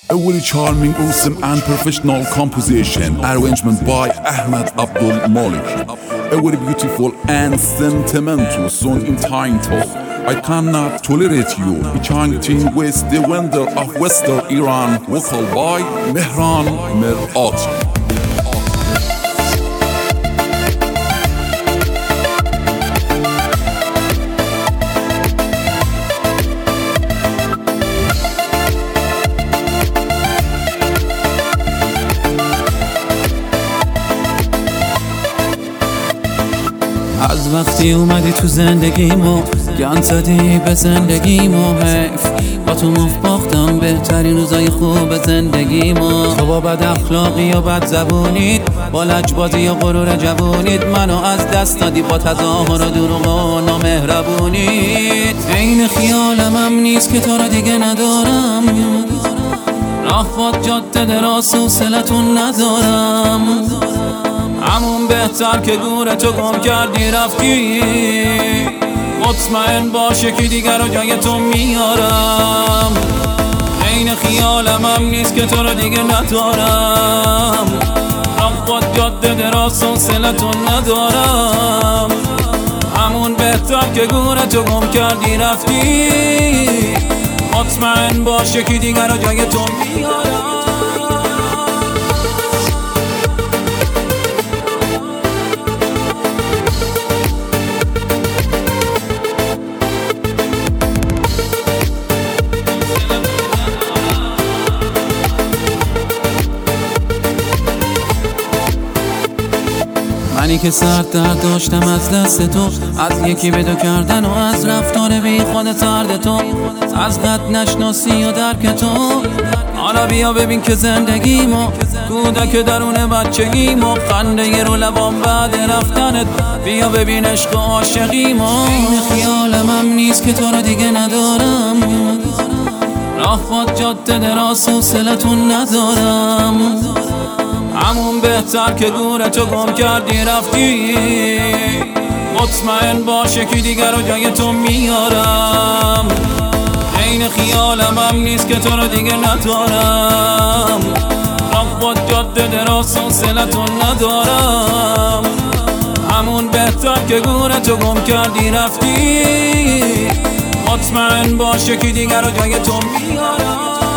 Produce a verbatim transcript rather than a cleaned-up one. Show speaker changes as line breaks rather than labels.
A very charming, awesome and professional composition, arrangement by Ahmed Abdul Malik. A very beautiful and sentimental song entitled I Cannot Tolerate You, chanting with the wonder of Western Iran, vocal by Mehran Mirati.
از وقتی اومدی تو زندگیمو گند زدی به زندگیمو، حیف با تو مف باختم بهترین روزای خوب زندگیمو. تو با بد اخلاقی و بد زبونید، با لجبازی و غرور جوونید، منو از دست دادی با تظاهر و دروغ و نامهربونید. عین خیالم هم نیست که تو را دیگه ندارم، راه باد جاده دراز و حوصلتون ندارم. همون بهتر که گور تو گم کردی رفتی، مطمئن باشه که دیگر رو جای تو میارم. عین خیالم هم نیست که تو رو دیگه ندارم، راه باد جاده دراز و حوصلتون ندارم. همون بهتر که گور تو گم کردی رفتی، مطمئن باشه که دیگر رو جای تو میارم. منی که سرد درد داشتم از دست تو، از یکی به دو کردن و از رفتار بی خود سرد تو، از قد نشناسی و درک تو. حالا بیا ببین که زندگیمو، کودک درون بچگیمو، خنده رو لبام بعد رفتنت، بیا ببین عشق و عاشقیمو. این خیالم هم نیست که تو رو دیگه ندارم، راه باد جاده دراز و حوصلتون ندارم. همون بهتر که گور تو گم کردی رفتی، مطمئن باشه که دیگر رو جای تو میارم. عین خیالم هم نیست که تو رو دیگه ندارم، راه باد جاده دراز و حوصلتون ندارم. همون بهتر که گور تو گم کردی رفتی، مطمئن باشه که دیگر رو جای تو میارم.